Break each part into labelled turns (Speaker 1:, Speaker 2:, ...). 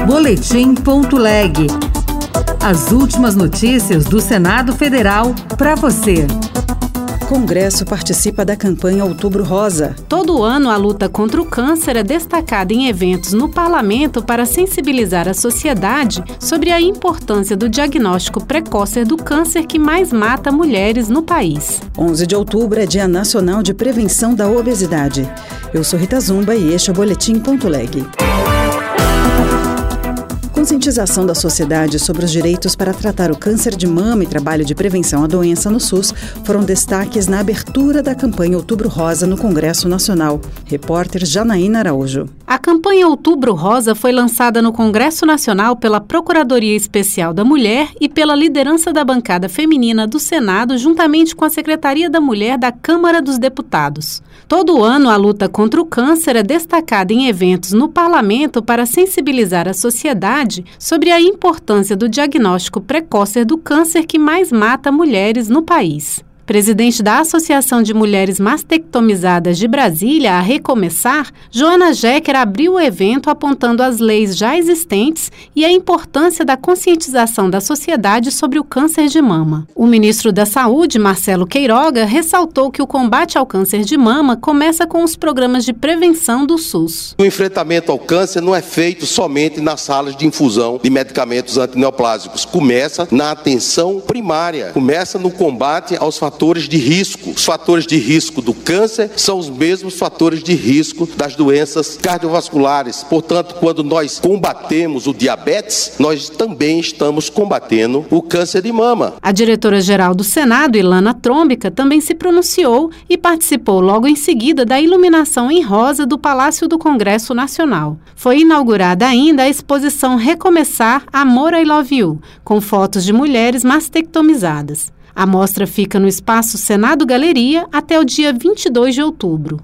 Speaker 1: Boletim.leg. As últimas notícias do Senado Federal para você.
Speaker 2: Congresso participa da campanha Outubro Rosa.
Speaker 3: Todo ano, a luta contra o câncer é destacada em eventos no parlamento para sensibilizar a sociedade sobre a importância do diagnóstico precoce do câncer que mais mata mulheres no país.
Speaker 2: 11 de outubro é Dia Nacional de Prevenção da Obesidade. Eu sou Rita Zumba e este é o Boletim.leg. Conscientização da sociedade sobre os direitos para tratar o câncer de mama e trabalho de prevenção à doença no SUS foram destaques na abertura da campanha Outubro Rosa no Congresso Nacional. Repórter Janaína Araújo.
Speaker 3: A campanha Outubro Rosa foi lançada no Congresso Nacional pela Procuradoria Especial da Mulher e pela liderança da bancada feminina do Senado, juntamente com a Secretaria da Mulher da Câmara dos Deputados. Todo ano, a luta contra o câncer é destacada em eventos no parlamento para sensibilizar a sociedade sobre a importância do diagnóstico precoce do câncer que mais mata mulheres no país. Presidente da Associação de Mulheres Mastectomizadas de Brasília, a Recomeçar, Joana Jecker abriu o evento apontando as leis já existentes e a importância da conscientização da sociedade sobre o câncer de mama. O ministro da Saúde, Marcelo Queiroga, ressaltou que o combate ao câncer de mama começa com os programas de prevenção do SUS.
Speaker 4: O enfrentamento ao câncer não é feito somente nas salas de infusão de medicamentos antineoplásicos. Começa na atenção primária, começa no combate aos fatores de risco. Os fatores de risco do câncer são os mesmos fatores de risco das doenças cardiovasculares. Portanto, quando nós combatemos o diabetes, nós também estamos combatendo o câncer de mama.
Speaker 3: A diretora-geral do Senado, Ilana Trombica, também se pronunciou e participou logo em seguida da iluminação em rosa do Palácio do Congresso Nacional. Foi inaugurada ainda a exposição Recomeçar, Amor, I Love You, com fotos de mulheres mastectomizadas. A mostra fica no espaço Senado Galeria até o dia 22 de outubro.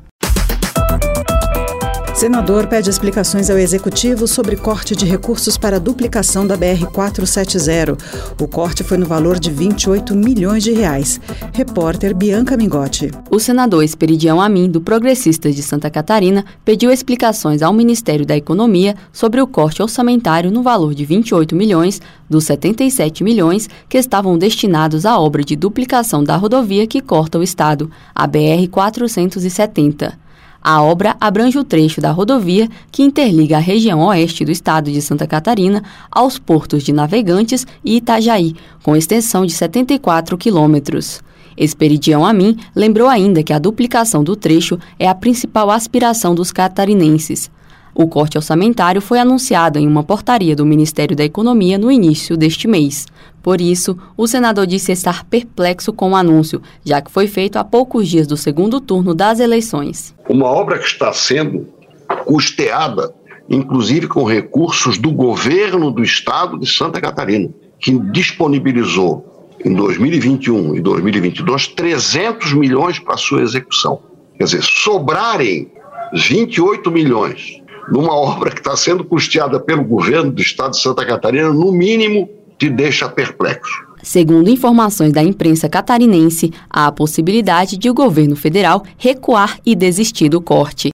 Speaker 2: Senador pede explicações ao Executivo sobre corte de recursos para a duplicação da BR-470. O corte foi no valor de R$28 milhões. Repórter Bianca Mingotti.
Speaker 5: O senador Esperidião Amin, do Progressistas de Santa Catarina, pediu explicações ao Ministério da Economia sobre o corte orçamentário no valor de 28 milhões dos 77 milhões que estavam destinados à obra de duplicação da rodovia que corta o estado, a BR-470. A obra abrange o trecho da rodovia que interliga a região oeste do estado de Santa Catarina aos portos de Navegantes e Itajaí, com extensão de 74 quilômetros. Esperidião Amin lembrou ainda que a duplicação do trecho é a principal aspiração dos catarinenses. O corte orçamentário foi anunciado em uma portaria do Ministério da Economia no início deste mês. Por isso, o senador disse estar perplexo com o anúncio, já que foi feito há poucos dias do segundo turno das eleições.
Speaker 6: Uma obra que está sendo custeada, inclusive com recursos do governo do estado de Santa Catarina, que disponibilizou em 2021 e 2022 300 milhões para sua execução. Quer dizer, sobrarem 28 milhões numa obra que está sendo custeada pelo governo do estado de Santa Catarina, no mínimo, te deixa perplexo.
Speaker 5: Segundo informações da imprensa catarinense, há a possibilidade de o governo federal recuar e desistir do corte.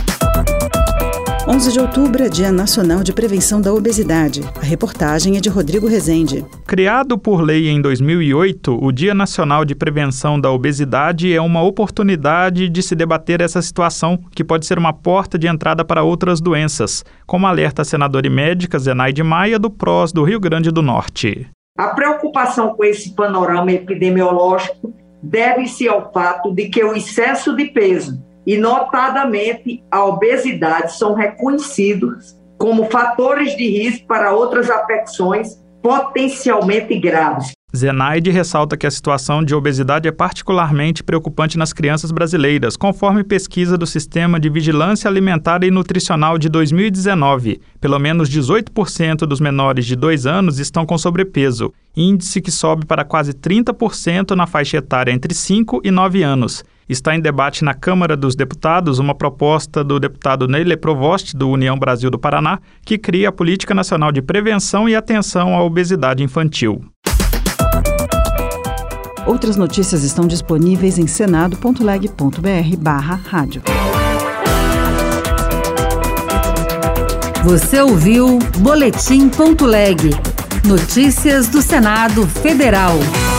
Speaker 2: 11 de outubro é Dia Nacional de Prevenção da Obesidade. A reportagem é de Rodrigo Rezende.
Speaker 7: Criado por lei em 2008, o Dia Nacional de Prevenção da Obesidade é uma oportunidade de se debater essa situação, que pode ser uma porta de entrada para outras doenças, como alerta a senadora e médica Zenaide Maia, do PROS do Rio Grande do Norte.
Speaker 8: A preocupação com esse panorama epidemiológico deve-se ao fato de que o excesso de peso e, notadamente, a obesidade são reconhecidos como fatores de risco para outras afecções potencialmente graves.
Speaker 7: Zenaide ressalta que a situação de obesidade é particularmente preocupante nas crianças brasileiras, conforme pesquisa do Sistema de Vigilância Alimentar e Nutricional de 2019. Pelo menos 18% dos menores de 2 anos estão com sobrepeso, índice que sobe para quase 30% na faixa etária entre 5 e 9 anos. Está em debate na Câmara dos Deputados uma proposta do deputado Neile Provost, do União Brasil do Paraná, que cria a Política Nacional de Prevenção e Atenção à Obesidade Infantil.
Speaker 2: Outras notícias estão disponíveis em senado.leg.br/rádio.
Speaker 1: Você ouviu Boletim.leg. Notícias do Senado Federal.